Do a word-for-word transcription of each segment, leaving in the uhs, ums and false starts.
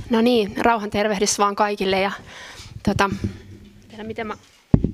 No niin, rauhan tervehdys vaan kaikille ja tota, tiedä, miten mä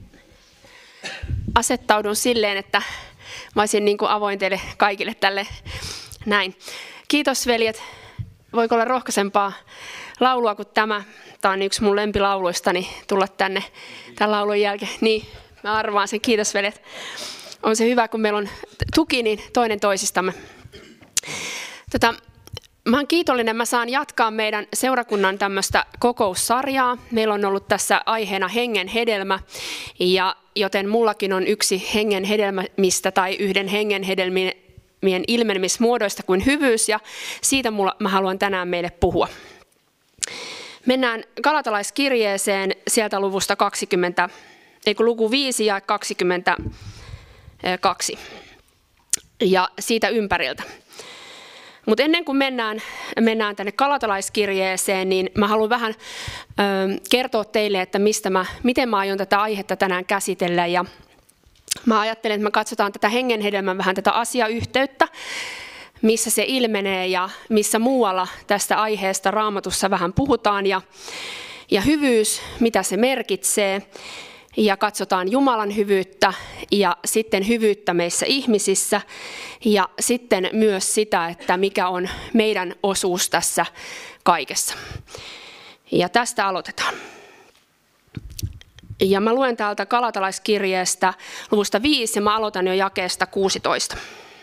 asettaudun silleen, että mä olisin niin kuin avoin teille kaikille tälle näin. Kiitos veljet, voiko olla rohkaisempaa laulua kuin tämä. Tämä on yksi mun lempilauluistani tulla tänne tämän laulun jälkeen. Niin, mä arvaan sen. Kiitos veljet. On se hyvä, kun meillä on tuki, niin toinen toisistamme. Tota, Mä oon kiitollinen, mä saan jatkaa meidän seurakunnan tämmöistä kokoussarjaa. Meillä on ollut tässä aiheena hengen hedelmä, ja joten mullakin on yksi hengen hedelmistä tai yhden hengen hedelmien ilmenemismuodoista kuin hyvyys, ja siitä mulla, mä haluan tänään meille puhua. Mennään galatalaiskirjeeseen sieltä luvusta kaksikymmentä, eikö luku viisi ja kaksikymmentäkaksi, ja siitä ympäriltä. Mutta ennen kuin mennään, mennään tänne galatalaiskirjeeseen, niin mä haluan vähän ö, kertoa teille, että mistä mä, miten mä aion tätä aihetta tänään käsitellä. Ja mä ajattelen, että me katsotaan tätä hengenhedelmän vähän tätä asiayhteyttä, missä se ilmenee ja missä muualla tästä aiheesta Raamatussa vähän puhutaan. Ja, ja hyvyys, mitä se merkitsee. Ja katsotaan Jumalan hyvyyttä ja sitten hyvyyttä meissä ihmisissä ja sitten myös sitä, että mikä on meidän osuus tässä kaikessa. Ja tästä aloitetaan. Ja mä luen täältä galatalaiskirjeestä luvusta viisi ja mä aloitan jo jakeesta kuusitoista.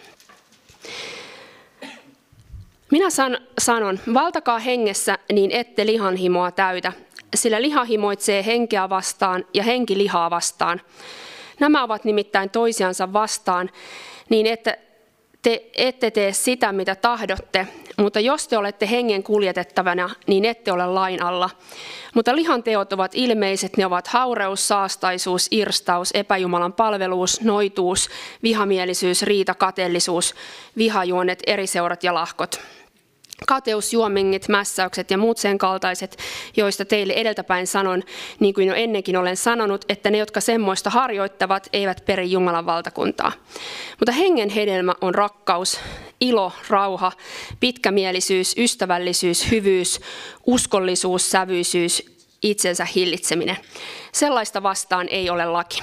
Minä san, sanon, valtakaa hengessä, niin ette lihanhimoa täytä. Sillä liha himoitsee henkeä vastaan ja henki lihaa vastaan. Nämä ovat nimittäin toisiansa vastaan, niin että te ette tee sitä, mitä tahdotte, mutta jos te olette hengen kuljetettavana, niin ette ole lain alla. Mutta lihan teot ovat ilmeiset, ne ovat haureus, saastaisuus, irstaus, epäjumalan palveluus, noituus, vihamielisyys, riita, kateellisuus, vihajuonet, eriseurat ja lahkot. Kateus, juomingit, mässäykset ja muut sen kaltaiset, joista teille edeltäpäin sanon, niin kuin jo ennenkin olen sanonut, että ne, jotka semmoista harjoittavat, eivät peri Jumalan valtakuntaa. Mutta hengen hedelmä on rakkaus, ilo, rauha, pitkämielisyys, ystävällisyys, hyvyys, uskollisuus, sävyisyys, itsensä hillitseminen. Sellaista vastaan ei ole laki.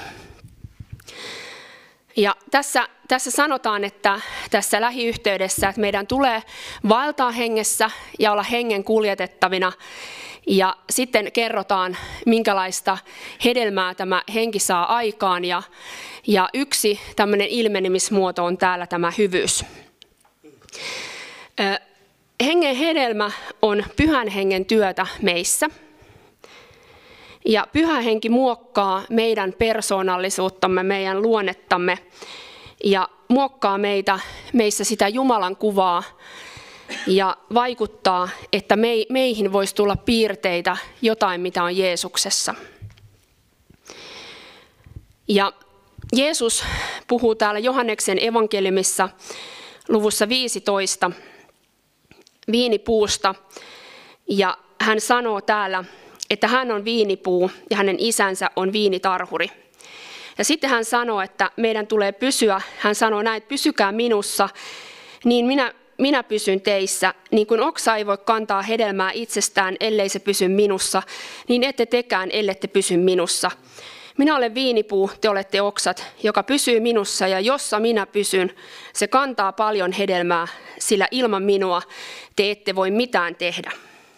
Ja tässä, tässä sanotaan, että tässä lähiyhteydessä, että meidän tulee vaeltaa hengessä ja olla hengen kuljetettavina. Ja sitten kerrotaan, minkälaista hedelmää tämä henki saa aikaan. Ja, ja yksi tämmöinen ilmenemismuoto on täällä tämä hyvyys. Hengen hedelmä on pyhän hengen työtä meissä. Ja pyhä henki muokkaa meidän persoonallisuuttamme, meidän luonnettamme ja muokkaa meitä, meissä sitä Jumalan kuvaa ja vaikuttaa, että meihin voisi tulla piirteitä jotain, mitä on Jeesuksessa. Ja Jeesus puhuu täällä Johanneksen evankeliumissa luvussa viisitoista viinipuusta ja hän sanoo täällä, että hän on viinipuu ja hänen isänsä on viinitarhuri. Ja sitten hän sanoo, että meidän tulee pysyä, hän sanoo näin, että pysykää minussa, niin minä, minä pysyn teissä. Niin kuin oksa ei voi kantaa hedelmää itsestään, ellei se pysy minussa, niin ette tekään, ellette pysy minussa. Minä olen viinipuu, te olette oksat, joka pysyy minussa ja jossa minä pysyn, se kantaa paljon hedelmää, sillä ilman minua te ette voi mitään tehdä.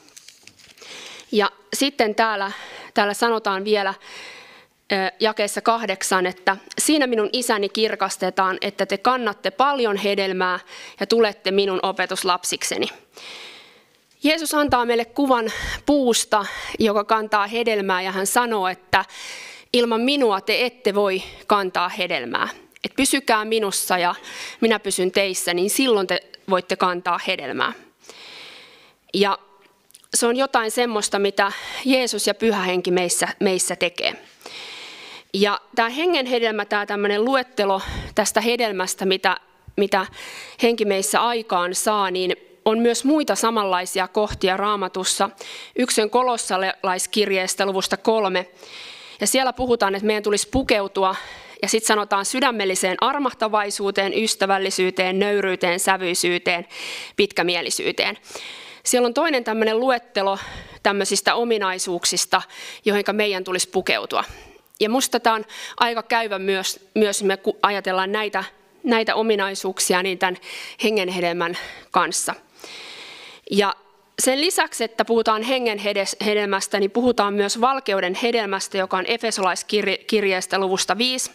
Ja sitten täällä, täällä sanotaan vielä jakeessa kahdeksan, että siinä minun isäni kirkastetaan, että te kannatte paljon hedelmää ja tulette minun opetuslapsikseni. Jeesus antaa meille kuvan puusta, joka kantaa hedelmää ja hän sanoo, että ilman minua te ette voi kantaa hedelmää. Et pysykää minussa ja minä pysyn teissä, niin silloin te voitte kantaa hedelmää. Ja se on jotain semmoista, mitä Jeesus ja Pyhä Henki meissä, meissä tekee. Ja tämä hengen hedelmä, tämä tämmöinen luettelo tästä hedelmästä, mitä, mitä henki meissä aikaan saa, niin on myös muita samanlaisia kohtia Raamatussa. Yksi on kolossalaiskirjeestä luvusta kolme. Ja siellä puhutaan, että meidän tulisi pukeutua, ja sitten sanotaan sydämelliseen armahtavaisuuteen, ystävällisyyteen, nöyryyteen, sävyisyyteen, pitkämielisyyteen. Siellä on toinen tämmöinen luettelo tämmöisistä ominaisuuksista, joihin meidän tulisi pukeutua. Ja musta tämä on aika käyvä myös, myös me ajatellaan näitä, näitä ominaisuuksia niin tämän hengenhedelmän kanssa. Ja sen lisäksi, että puhutaan hengen hedelmästä, niin puhutaan myös valkeuden hedelmästä, joka on Efesolaiskirjeestä luvusta viisi.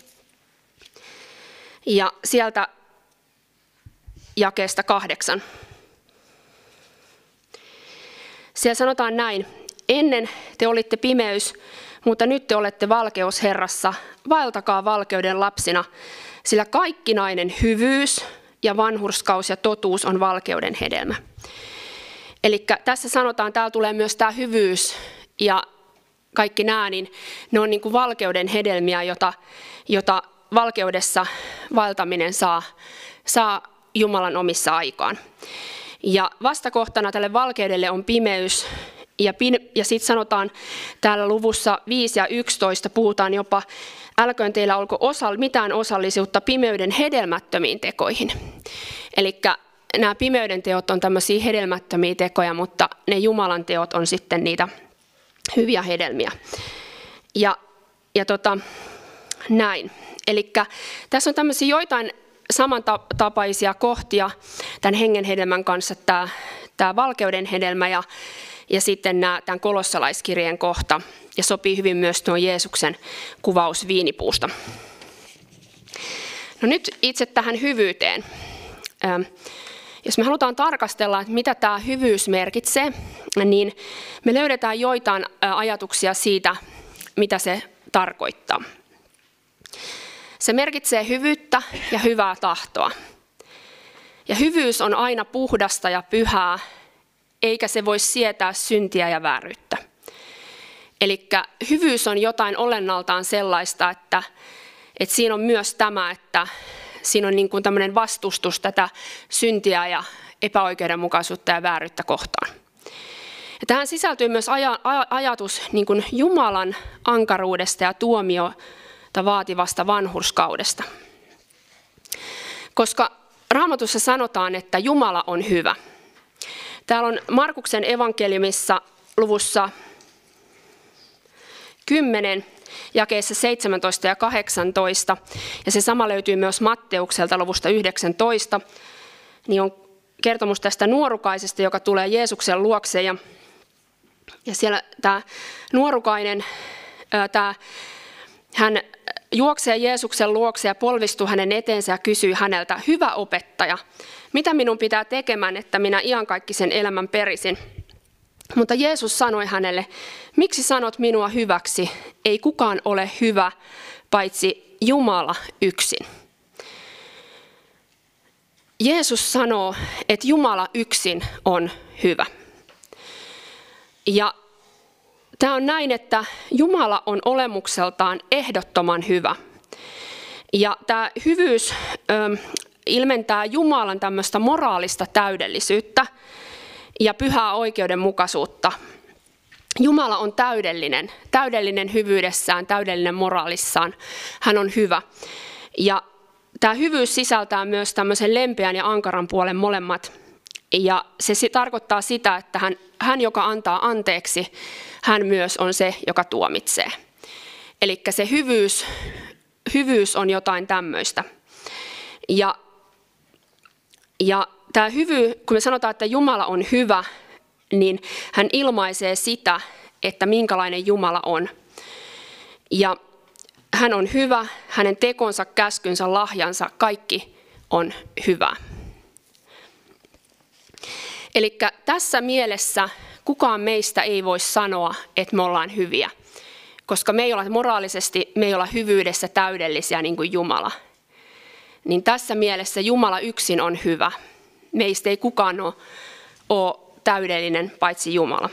Ja sieltä jakeesta kahdeksan. Siellä sanotaan näin: ennen te olitte pimeys, mutta nyt te olette valkeus Herrassa. Vaeltakaa valkeuden lapsina, sillä kaikkinainen hyvyys ja vanhurskaus ja totuus on valkeuden hedelmä. Eli tässä sanotaan, täällä tulee myös tämä hyvyys ja kaikki nämä, niin ne on niin kuin valkeuden hedelmiä, jota, jota valkeudessa vaeltaminen saa, saa Jumalan omissa aikaan. Ja vastakohtana tälle valkeudelle on pimeys. Ja, ja sitten sanotaan täällä luvussa viisi ja yksitoista puhutaan jopa, älköön teillä olko osa, mitään osallisuutta pimeyden hedelmättömiin tekoihin. Eli nämä pimeyden teot on tämmöisiä hedelmättömiä tekoja, mutta ne Jumalan teot on sitten niitä hyviä hedelmiä. Ja, ja tota, näin. Eli tässä on tämmöisiä joitain samantapaisia kohtia tämän hengen hedelmän kanssa, tämä, tämä valkeuden hedelmä ja, ja sitten nämä, tämän kolossalaiskirjeen kohta. Ja sopii hyvin myös tuo Jeesuksen kuvaus viinipuusta. No nyt itse tähän hyvyyteen. Jos me halutaan tarkastella, että mitä tämä hyvyys merkitsee, niin me löydetään joitain ajatuksia siitä, mitä se tarkoittaa. Se merkitsee hyvyyttä ja hyvää tahtoa. Ja hyvyys on aina puhdasta ja pyhää, eikä se voi sietää syntiä ja vääryyttä. Eli hyvyys on jotain olennaltaan sellaista, että, että siinä on myös tämä, että siinä on niin kuin tämmöinen vastustus tätä syntiä ja epäoikeudenmukaisuutta ja vääryyttä kohtaan. Ja tähän sisältyy myös aja, ajatus niin kuin Jumalan ankaruudesta ja tuomiota vaativasta vanhurskaudesta. Koska Raamatussa sanotaan, että Jumala on hyvä. Täällä on Markuksen evankeliumissa luvussa kymmenen, jakeissa seitsemäntoista ja kahdeksantoista, ja se sama löytyy myös Matteukselta luvusta yhdeksäntoista, niin on kertomus tästä nuorukaisesta, joka tulee Jeesuksen luokse, ja, ja siellä tämä nuorukainen, tämä, hän juoksee Jeesuksen luokse ja polvistuu hänen eteensä ja kysyy häneltä, hyvä opettaja, mitä minun pitää tekemään, että minä iankaikkisen elämän perisin? Mutta Jeesus sanoi hänelle, miksi sanot minua hyväksi? Ei kukaan ole hyvä, paitsi Jumala yksin. Jeesus sanoo, että Jumala yksin on hyvä. Ja tämä on näin, että Jumala on olemukseltaan ehdottoman hyvä. Ja tämä hyvyys ö, ilmentää Jumalan tämmöistä moraalista täydellisyyttä ja pyhää oikeudenmukaisuutta. Jumala on täydellinen, täydellinen hyvyydessään, täydellinen moraalissaan. Hän on hyvä. Ja tämä hyvyys sisältää myös tämmöisen lempeän ja ankaran puolen molemmat. Ja se tarkoittaa sitä, että hän, hän joka antaa anteeksi, hän myös on se, joka tuomitsee. Eli se hyvyys, hyvyys on jotain tämmöistä. Ja, ja tämä hyvy, kun me sanotaan, että Jumala on hyvä, niin hän ilmaisee sitä, että minkälainen Jumala on. Ja hän on hyvä, hänen tekonsa, käskynsä, lahjansa, kaikki on hyvä. Eli tässä mielessä kukaan meistä ei voi sanoa, että me ollaan hyviä, koska me ei olla moraalisesti, me ei olla hyvyydessä täydellisiä niin kuin Jumala. Niin tässä mielessä Jumala yksin on hyvä. Meistä ei kukaan ole, ole täydellinen, paitsi Jumala.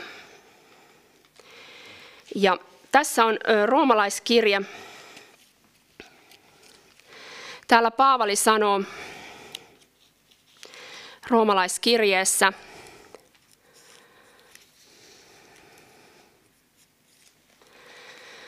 Ja tässä on roomalaiskirje. Täällä Paavali sanoo roomalaiskirjeessä,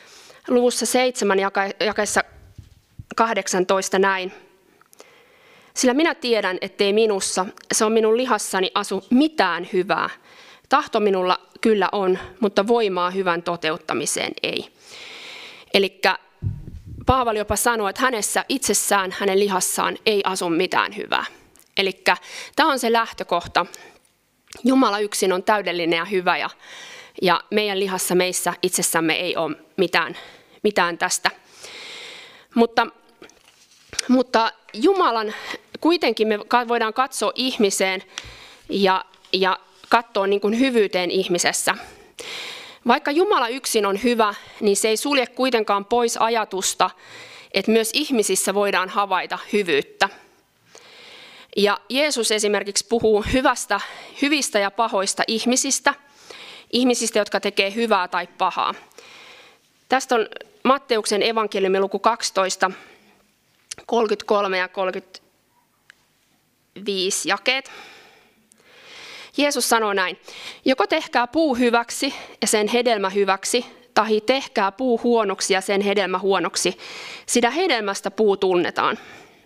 luvussa seitsemän jakeessa kahdeksantoista näin. Sillä minä tiedän, ettei minussa, se on minun lihassani asu mitään hyvää. Tahto minulla kyllä on, mutta voimaa hyvän toteuttamiseen ei. Eli Paavali jopa sanoo, että hänessä itsessään, hänen lihassaan ei asu mitään hyvää. Eli tämä on se lähtökohta. Jumala yksin on täydellinen ja hyvä ja, ja meidän lihassa meissä itsessämme ei ole mitään, mitään tästä. Mutta, mutta Jumalan, kuitenkin me voidaan katsoa ihmiseen ja, ja katsoa niin kuin hyvyyteen ihmisessä. Vaikka Jumala yksin on hyvä, niin se ei sulje kuitenkaan pois ajatusta, että myös ihmisissä voidaan havaita hyvyyttä. Ja Jeesus esimerkiksi puhuu hyvästä, hyvistä ja pahoista ihmisistä, ihmisistä, jotka tekee hyvää tai pahaa. Tästä on Matteuksen evankeliumin luku kaksitoista, kolmekymmentäkolme ja kolmekymmentäviisi jakeet. Jeesus sanoo näin, joko tehkää puu hyväksi ja sen hedelmä hyväksi, tahi tehkää puu huonoksi ja sen hedelmä huonoksi, sitä hedelmästä puu tunnetaan.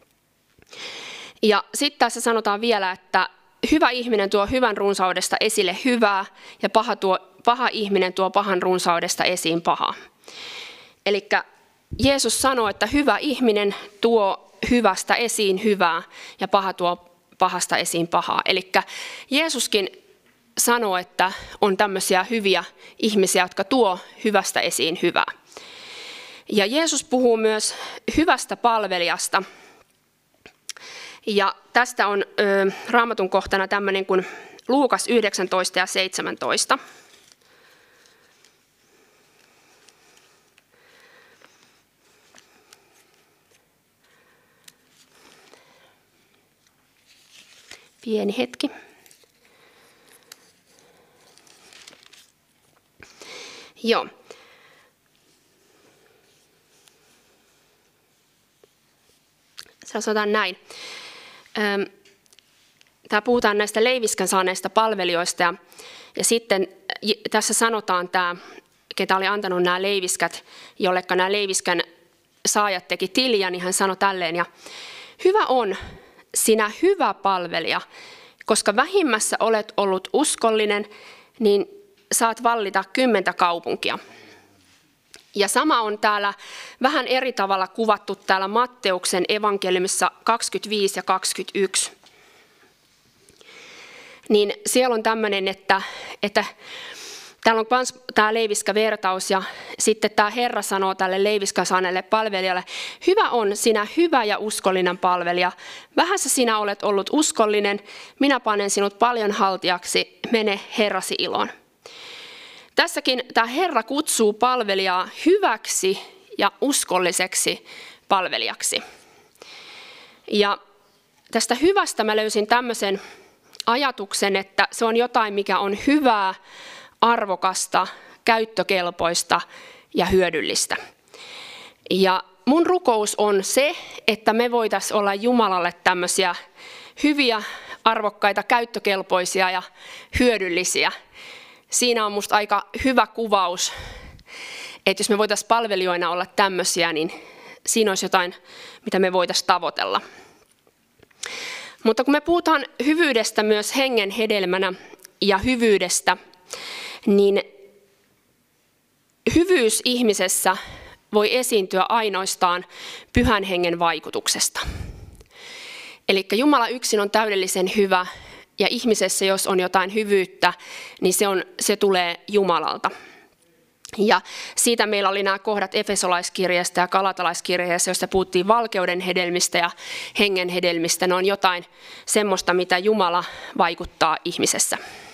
Ja sitten tässä sanotaan vielä, että hyvä ihminen tuo hyvän runsaudesta esille hyvää ja paha, tuo, paha ihminen tuo pahan runsaudesta esiin pahaa. Eli Jeesus sanoo, että hyvä ihminen tuo hyvästä esiin hyvää ja paha tuo pahasta esiin pahaa. Eli Jeesuskin sanoo, että on tämmöisiä hyviä ihmisiä, jotka tuo hyvästä esiin hyvää. Ja Jeesus puhuu myös hyvästä palvelijasta. Ja tästä on ö, Raamatun kohtana tämmöinen kuin Luukas yhdeksäntoista ja seitsemäntoista. Pieni hetki. Joo. Sanotaan näin. Tää puhutaan näistä leiviskän saaneista palvelijoista ja, ja sitten tässä sanotaan tämä, ketä oli antanut nämä leiviskät, jollekka nämä leiviskän saajat teki tiliä, niin hän sanoi tälleen, ja hyvä on sinä hyvä palvelija, koska vähimmässä olet ollut uskollinen, niin saat vallita kymmentä kaupunkia. Ja sama on täällä vähän eri tavalla kuvattu täällä Matteuksen evankeliumissa kaksikymmentäviisi ja kaksikymmentäyksi. Niin siellä on tämmöinen, että, että täällä on myös tämä leiviskävertaus ja sitten tämä Herra sanoo tälle leiviskä saaneelle palvelijalle, hyvä on sinä hyvä ja uskollinen palvelija, vähässä sinä olet ollut uskollinen, minä panen sinut paljon haltijaksi, mene Herrasi iloon. Tässäkin tämä Herra kutsuu palvelijaa hyväksi ja uskolliseksi palvelijaksi. Ja tästä hyvästä mä löysin tämmöisen ajatuksen, että se on jotain, mikä on hyvää, arvokasta, käyttökelpoista ja hyödyllistä. Ja mun rukous on se, että me voitaisiin olla Jumalalle tämmöisiä hyviä, arvokkaita, käyttökelpoisia ja hyödyllisiä. Siinä on musta aika hyvä kuvaus, että jos me voitaisiin palvelijoina olla tämmöisiä, niin siinä olisi jotain, mitä me voitaisiin tavoitella. Mutta kun me puhutaan hyvyydestä myös hengen hedelmänä ja hyvyydestä, niin hyvyys ihmisessä voi esiintyä ainoastaan pyhän hengen vaikutuksesta. Eli Jumala yksin on täydellisen hyvä, ja ihmisessä, jos on jotain hyvyyttä, niin se, on, se tulee Jumalalta. Ja siitä meillä oli nämä kohdat Efesolaiskirjasta ja Galatalaiskirjasta, joista puhuttiin valkeuden hedelmistä ja hengen hedelmistä. Ne on jotain semmoista, mitä Jumala vaikuttaa ihmisessä.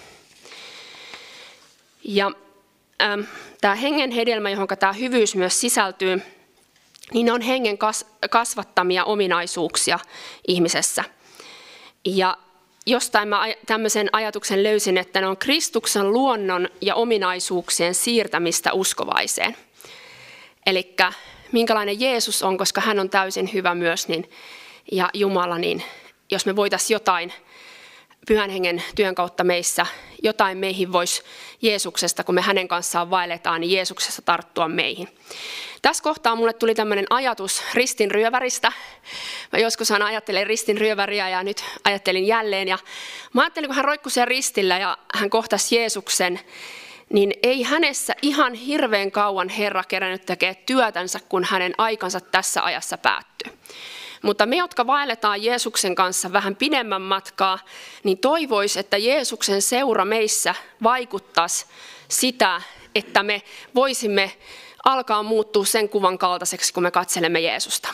Ja ähm, tämä hengen hedelmä, johon tämä hyvyys myös sisältyy, niin ne on hengen kas, kasvattamia ominaisuuksia ihmisessä. Ja jostain mä tämmöisen ajatuksen löysin, että ne on Kristuksen luonnon ja ominaisuuksien siirtämistä uskovaiseen. Eli minkälainen Jeesus on, koska hän on täysin hyvä myös, niin, ja Jumala, niin jos me voitaisiin jotain Pyhän Hengen työn kautta meissä jotain meihin voisi Jeesuksesta, kun me hänen kanssaan vaelletaan, niin Jeesuksesta tarttua meihin. Tässä kohtaa mulle tuli tämmöinen ajatus ristinryöväristä. Mä joskus aina ajattelin ristinryöväriä ja nyt ajattelin jälleen. Ja mä ajattelin, kun hän roikkui siellä ristillä ja hän kohtasi Jeesuksen, niin ei hänessä ihan hirveän kauan Herra kerännyt tekemään työtänsä, kun hänen aikansa tässä ajassa päättyi. Mutta me, jotka vaelletaan Jeesuksen kanssa vähän pidemmän matkaa, niin toivois, että Jeesuksen seura meissä vaikuttaisi sitä, että me voisimme alkaa muuttua sen kuvan kaltaiseksi, kun me katselemme Jeesusta.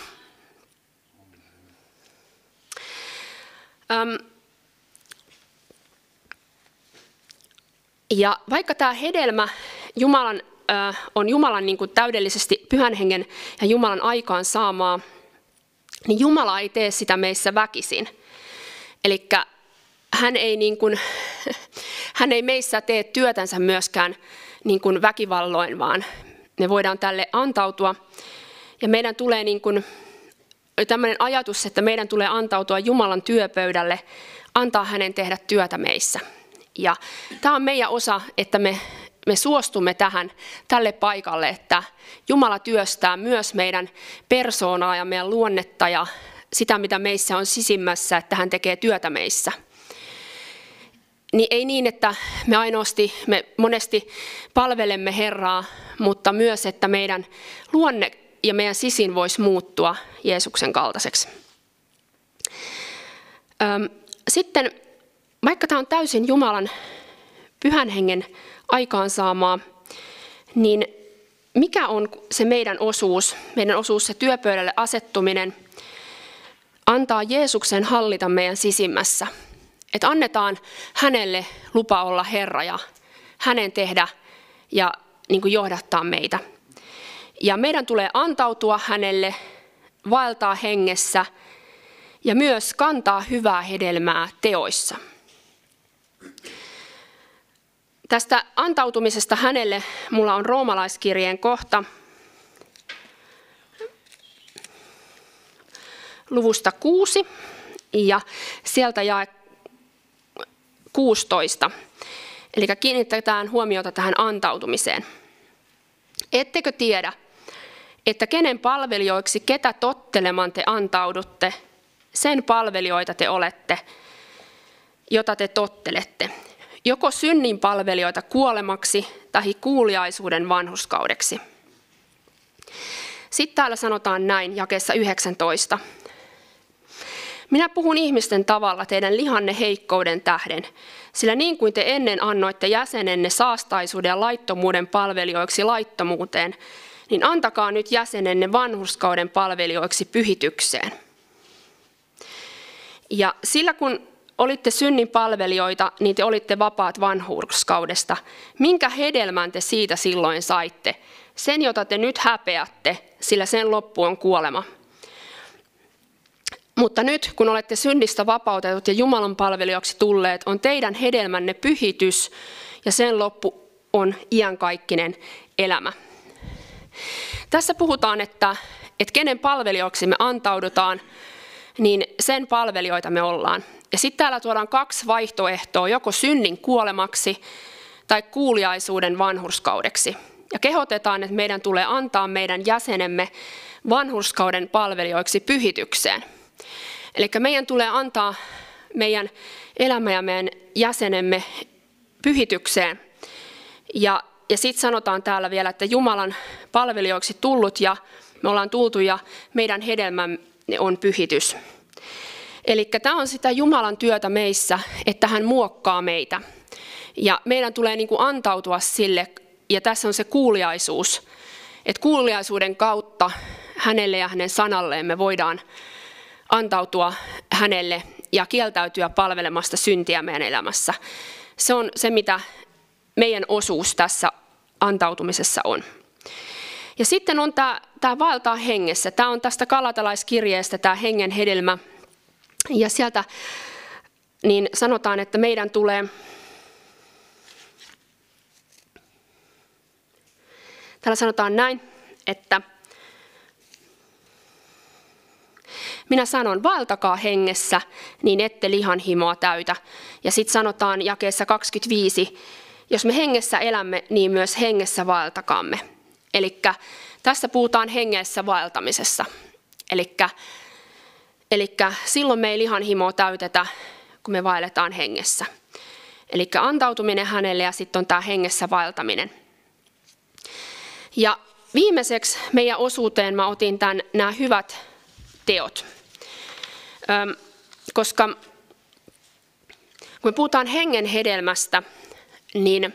Öm. Ja vaikka tämä hedelmä Jumalan, äh, on Jumalan niin kuin täydellisesti Pyhän Hengen ja Jumalan aikaan saamaa, niin Jumala ei tee sitä meissä väkisin. Eli hän ei, niin kuin, hän ei meissä tee työtänsä myöskään niin kuin väkivalloin, vaan me voidaan tälle antautua. Ja meidän tulee niin kuin, tämmöinen ajatus, että meidän tulee antautua Jumalan työpöydälle, antaa hänen tehdä työtä meissä. Ja tämä on meidän osa, että me, me suostumme tähän, tälle paikalle, että Jumala työstää myös meidän persoonaa ja meidän luonnetta ja sitä, mitä meissä on sisimmässä, että hän tekee työtä meissä. Niin ei niin, että me ainoasti, me monesti palvelemme Herraa, mutta myös, että meidän luonne ja meidän sisin voisi muuttua Jeesuksen kaltaiseksi. Sitten, vaikka tämä on täysin Jumalan Pyhän Hengen aikaansaamaa, niin mikä on se meidän osuus, meidän osuus se työpöydälle asettuminen, antaa Jeesuksen hallita meidän sisimmässä. Että annetaan hänelle lupa olla Herra ja hänen tehdä ja niin kuin johdattaa meitä. Ja meidän tulee antautua hänelle, vaeltaa hengessä ja myös kantaa hyvää hedelmää teoissa. Tästä antautumisesta hänelle mulla on roomalaiskirjeen kohta luvusta kuusi ja sieltä jae kuusitoista. Eli kiinnitetään huomiota tähän antautumiseen. Ettekö tiedä, että kenen palvelijoiksi, ketä tottelemaan te antaudutte, sen palvelijoita te olette, jota te tottelette. Joko synnin palvelijoita kuolemaksi tai kuuliaisuuden vanhurskaudeksi. Sitten täällä sanotaan näin jakeessa yhdeksäntoista. Minä puhun ihmisten tavalla teidän lihanne heikkouden tähden, sillä niin kuin te ennen annoitte jäsenenne saastaisuuden ja laittomuuden palvelijoiksi laittomuuteen, niin antakaa nyt jäsenenne vanhurskauden palvelijoiksi pyhitykseen. Ja sillä kun olitte synnin palvelijoita, niin te olitte vapaat vanhurskaudesta. Minkä hedelmän te siitä silloin saitte? Sen, jota te nyt häpeätte, sillä sen loppu on kuolema. Mutta nyt, kun olette synnistä vapautetut ja Jumalan palvelijoiksi tulleet, on teidän hedelmänne pyhitys ja sen loppu on iankaikkinen elämä. Tässä puhutaan, että, että kenen palvelijoiksi me antaudutaan, niin sen palvelijoita me ollaan. Ja sitten täällä tuodaan kaksi vaihtoehtoa, joko synnin kuolemaksi tai kuuliaisuuden vanhurskaudeksi. Ja kehotetaan, että meidän tulee antaa meidän jäsenemme vanhurskauden palvelijoiksi pyhitykseen. Eli meidän tulee antaa meidän elämä ja meidän jäsenemme pyhitykseen. Ja, ja sitten sanotaan täällä vielä, että Jumalan palvelijoiksi tullut ja me ollaan tultu ja meidän hedelmämme on pyhitys. Eli tämä on sitä Jumalan työtä meissä, että hän muokkaa meitä. Ja meidän tulee niin kuin antautua sille, ja tässä on se kuuliaisuus. Että kuuliaisuuden kautta hänelle ja hänen sanalleen me voidaan antautua hänelle ja kieltäytyä palvelemasta syntiä meidän elämässä. Se on se, mitä meidän osuus tässä antautumisessa on. Ja sitten on tämä, tämä vaeltaa hengessä. Tämä on tästä galatalaiskirjeestä tämä hengen hedelmä. Ja sieltä niin sanotaan, että meidän tulee, täällä sanotaan näin, että minä sanon, vaeltakaa hengessä, niin ette lihan himoa täytä. Ja sitten sanotaan jakeessa kaksikymmentäviisi, jos me hengessä elämme, niin myös hengessä vaeltakaamme. Eli tässä puhutaan hengessä vaeltamisessa. Eli silloin me ei lihan himoa täytetä, kun me vaelletaan hengessä. Eli antautuminen hänelle ja sitten on tämä hengessä vaeltaminen. Ja viimeiseksi meidän osuuteen mä otin tämän, nämä hyvät teot. Öm, koska kun me puhutaan hengen hedelmästä, niin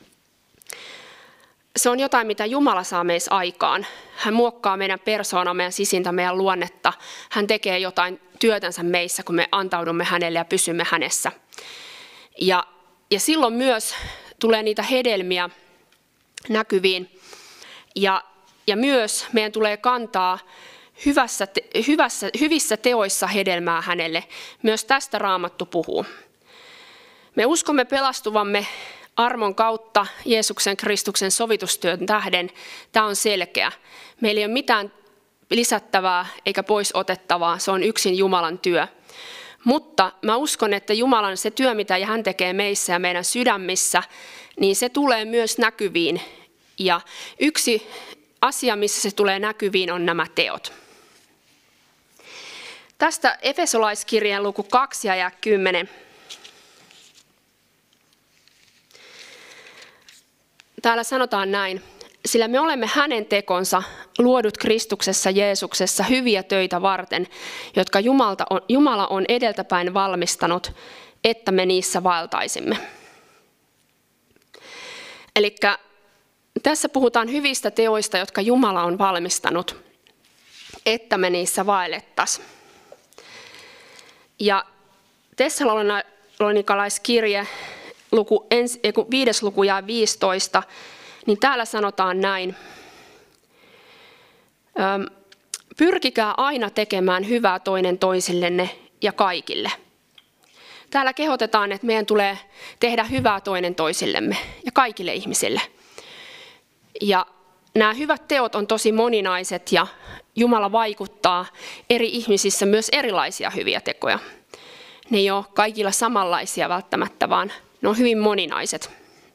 se on jotain, mitä Jumala saa meissä aikaan. Hän muokkaa meidän persoonaa, meidän sisintä, meidän luonnetta. Hän tekee jotain työtänsä meissä, kun me antaudumme hänelle ja pysymme hänessä. Ja, ja silloin myös tulee niitä hedelmiä näkyviin. Ja, ja myös meidän tulee kantaa hyvässä, hyvässä, hyvissä teoissa hedelmää hänelle. Myös tästä Raamattu puhuu. Me uskomme pelastuvamme armon kautta Jeesuksen Kristuksen sovitustyön tähden. Tämä on selkeä. Meillä ei ole mitään lisättävää eikä pois otettavaa. Se on yksin Jumalan työ. Mutta mä uskon, että Jumalan se työ, mitä hän tekee meissä ja meidän sydämissä, niin se tulee myös näkyviin. Ja yksi asia, missä se tulee näkyviin, on nämä teot. Tästä Efesolaiskirjeen luku kaksi ja jae kymmenen. Täällä sanotaan näin, sillä me olemme hänen tekonsa, luodut Kristuksessa Jeesuksessa hyviä töitä varten, jotka Jumalta on, Jumala on edeltäpäin valmistanut, että me niissä vaeltaisimme. Eli tässä puhutaan hyvistä teoista, jotka Jumala on valmistanut, että me niissä vaellettaisiin. Ja Tessalonikalaiskirje, luku, ens, viides luku ja viisitoista, niin täällä sanotaan näin. Pyrkikää aina tekemään hyvää toinen toisillenne ja kaikille. Täällä kehotetaan, että meidän tulee tehdä hyvää toinen toisillemme ja kaikille ihmisille. Ja nämä hyvät teot on tosi moninaiset ja Jumala vaikuttaa eri ihmisissä myös erilaisia hyviä tekoja. Ne ei ole kaikilla samanlaisia välttämättä, vaan ne on hyvin moninaiset.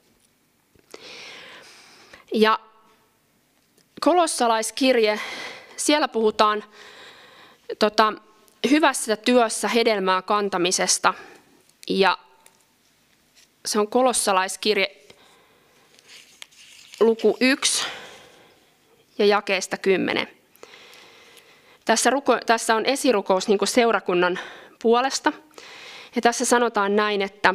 Ja kolossalaiskirje, siellä puhutaan tota, hyvässä työssä hedelmää kantamisesta. Ja se on kolossalaiskirje luku yksi ja jakeesta kymmenen. Tässä, ruko, tässä on esirukous niin kuin seurakunnan puolesta. Ja tässä sanotaan näin, että,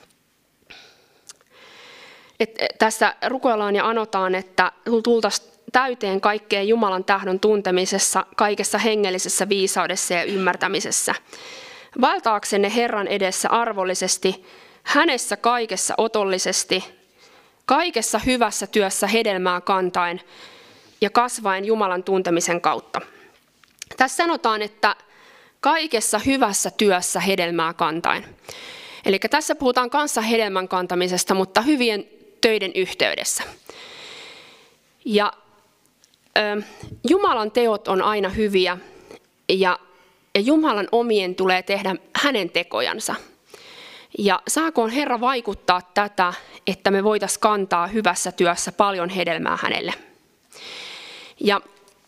että tässä rukoillaan ja anotaan, että tultaisiin täyteen kaikkeen Jumalan tahdon tuntemisessa, kaikessa hengellisessä viisaudessa ja ymmärtämisessä. Valtaaksenne Herran edessä arvollisesti, hänessä kaikessa otollisesti, kaikessa hyvässä työssä hedelmää kantaen ja kasvaen Jumalan tuntemisen kautta. Tässä sanotaan, että kaikessa hyvässä työssä hedelmää kantaen. Eli tässä puhutaan kanssa hedelmän kantamisesta, mutta hyvien töiden yhteydessä. Ja ö, Jumalan teot on aina hyviä ja, ja Jumalan omien tulee tehdä hänen tekojansa. Ja saakoon Herra vaikuttaa tätä, että me voitaisiin kantaa hyvässä työssä paljon hedelmää hänelle. Ja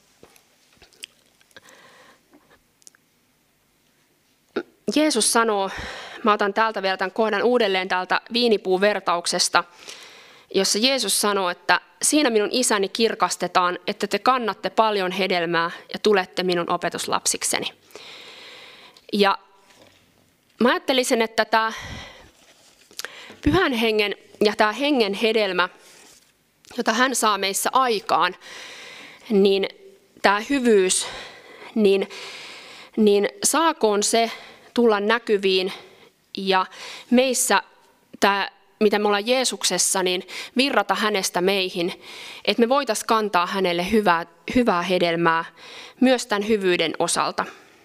Jeesus sanoo, mä otan täältä vielä tämän kohdan uudelleen täältä viinipuuvertauksesta, jossa Jeesus sanoo, että siinä minun isäni kirkastetaan, että te kannatte paljon hedelmää ja tulette minun opetuslapsikseni. Ja mä ajattelisin, että tämä pyhän hengen ja tämä hengen hedelmä, jota hän saa meissä aikaan, niin tämä hyvyys, niin, niin saakoon se tulla näkyviin ja meissä tämä, mitä me ollaan Jeesuksessa, niin virrata hänestä meihin, että me voitaisiin kantaa hänelle hyvää, hyvää hedelmää myös tämän hyvyyden osalta.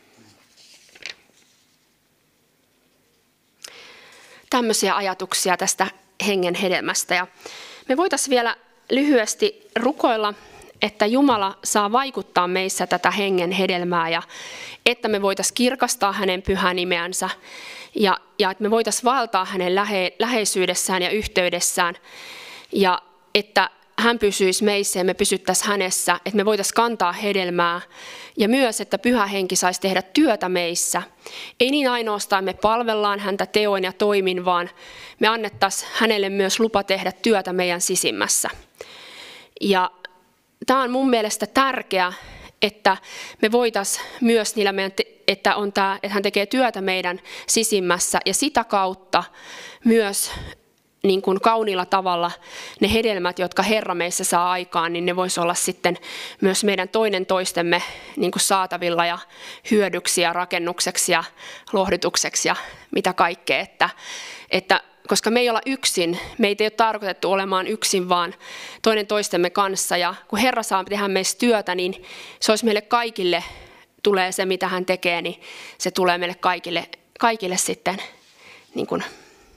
Tämmöisiä ajatuksia tästä hengen hedelmästä. Ja me voitaisiin vielä lyhyesti rukoilla, että Jumala saa vaikuttaa meissä tätä hengen hedelmää ja että me voitaisiin kirkastaa hänen pyhää nimeänsä ja, ja että me voitaisiin valtaa hänen lähe, läheisyydessään ja yhteydessään ja että hän pysyisi meissä ja me pysyttäisiin hänessä, että me voitaisiin kantaa hedelmää ja myös, että pyhä henki saisi tehdä työtä meissä. Ei niin ainoastaan me palvellaan häntä teoin ja toimin, vaan me annettaisiin hänelle myös lupa tehdä työtä meidän sisimmässä. Ja tämä on mun mielestä tärkeää, että me voitaisiin myös niillä meidän, että, on tämä, että hän tekee työtä meidän sisimmässä ja sitä kautta myös niin kuin kauniilla tavalla ne hedelmät, jotka Herra meissä saa aikaan, niin ne voisi olla sitten myös meidän toinen toistemme niin kuin saatavilla ja hyödyksi ja rakennukseksi ja lohdutukseksi ja mitä kaikkea. Että, että, koska me ei olla yksin, meitä ei ole tarkoitettu olemaan yksin, vaan toinen toistemme kanssa. Ja kun Herra saa tehdä meistä työtä, niin se olisi meille kaikille, tulee se mitä hän tekee, niin se tulee meille kaikille, kaikille sitten niin kuin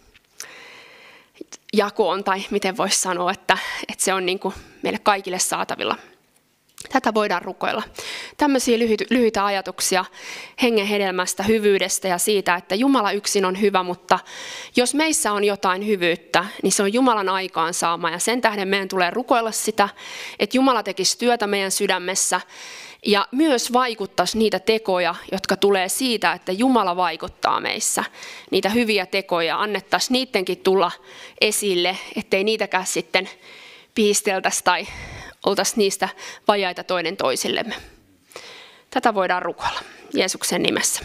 jakoon, tai miten voisi sanoa, että, että se on niin kuin meille kaikille saatavilla. Tätä voidaan rukoilla. Tämmöisiä lyhyitä, lyhyitä ajatuksia hengen hedelmästä, hyvyydestä ja siitä, että Jumala yksin on hyvä, mutta jos meissä on jotain hyvyyttä, niin se on Jumalan aikaansaama ja sen tähden meidän tulee rukoilla sitä, että Jumala tekisi työtä meidän sydämessä ja myös vaikuttaisi niitä tekoja, jotka tulee siitä, että Jumala vaikuttaa meissä. Niitä hyviä tekoja, annettaisiin niidenkin tulla esille, ettei niitäkään sitten pihisteltäisi tai oltaisiin niistä vajaita toinen toisillemme. Tätä voidaan rukoilla Jeesuksen nimessä.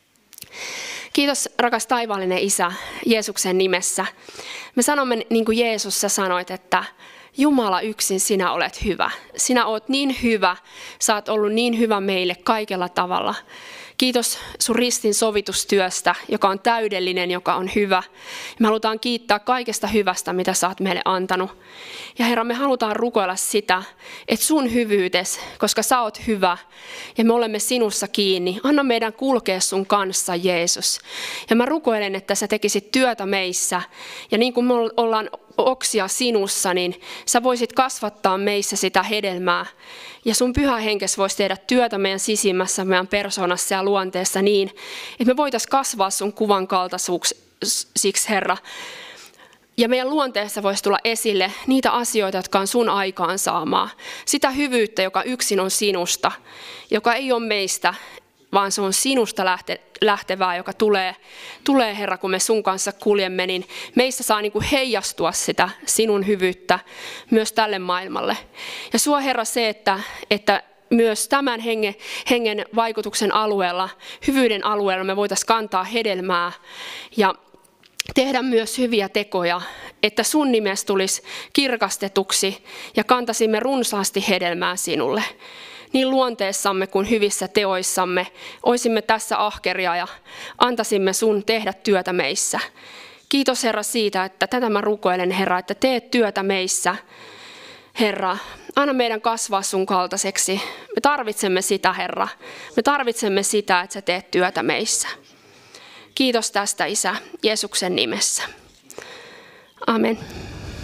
Kiitos rakas taivaallinen Isä Jeesuksen nimessä. Me sanomme niin kuin Jeesus sä sanoit, että Jumala yksin sinä olet hyvä. Sinä olet niin hyvä, sä oot ollut niin hyvä meille kaikella tavalla. Kiitos sun ristin sovitustyöstä, joka on täydellinen, joka on hyvä. Me halutaan kiittää kaikesta hyvästä, mitä sä oot meille antanut. Ja Herra, me halutaan rukoilla sitä, että sun hyvyytes, koska sä oot hyvä ja me olemme sinussa kiinni, anna meidän kulkea sun kanssa, Jeesus. Ja mä rukoilen, että sä tekisit työtä meissä. Ja niin kuin me ollaan oksia sinussa, niin sä voisit kasvattaa meissä sitä hedelmää. Ja sun pyhä henkes voisi tehdä työtä meidän sisimmässä, meidän persoonassa ja luonteessa niin, että me voitaisiin kasvaa sun kuvan kaltaisuuksiksi, Herra. Ja meidän luonteessa voisi tulla esille niitä asioita, jotka on sun aikaansaamaa. Sitä hyvyyttä, joka yksin on sinusta, joka ei ole meistä, vaan se on sinusta lähte, lähtevää, joka tulee, tulee, Herra, kun me sun kanssa kuljemme, niin meistä saa niin kuin heijastua sitä sinun hyvyyttä myös tälle maailmalle. Ja sua, Herra, se, että, että myös tämän hengen, hengen vaikutuksen alueella, hyvyyden alueella me voitaisiin kantaa hedelmää ja tehdä myös hyviä tekoja, että sun nimesi tulisi kirkastetuksi ja kantaisimme runsaasti hedelmää sinulle. Niin luonteessamme kuin hyvissä teoissamme, olisimme tässä ahkeria ja antaisimme sun tehdä työtä meissä. Kiitos Herra siitä, että tätä mä rukoilen Herra, että teet työtä meissä. Herra, anna meidän kasvaa sun kaltaiseksi. Me tarvitsemme sitä, Herra. Me tarvitsemme sitä, että sä teet työtä meissä. Kiitos tästä, Isä, Jeesuksen nimessä. Amen.